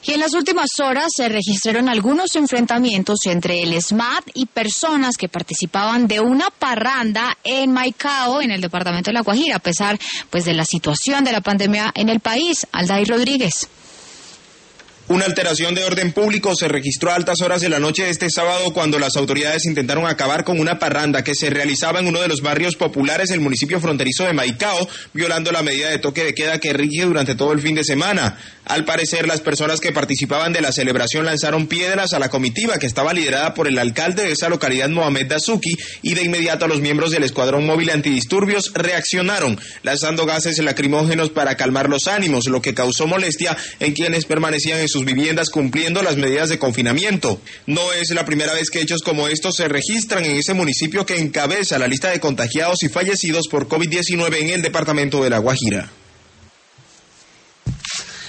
Y en las últimas horas se registraron algunos enfrentamientos entre el SMAT y personas que participaban de una parranda en Maicao, en el departamento de La Guajira, a pesar pues de la situación de la pandemia en el país. Aldair Rodríguez. Una alteración de orden público se registró a altas horas de la noche de este sábado cuando las autoridades intentaron acabar con una parranda que se realizaba en uno de los barrios populares del municipio fronterizo de Maicao, violando la medida de toque de queda que rige durante todo el fin de semana. Al parecer, las personas que participaban de la celebración lanzaron piedras a la comitiva que estaba liderada por el alcalde de esa localidad, Mohamed Dasuki, y de inmediato los miembros del Escuadrón Móvil Antidisturbios reaccionaron, lanzando gases lacrimógenos para calmar los ánimos, lo que causó molestia en quienes permanecían en sus viviendas cumpliendo las medidas de confinamiento. No es la primera vez que hechos como estos se registran en ese municipio que encabeza la lista de contagiados y fallecidos por COVID-19 en el departamento de La Guajira.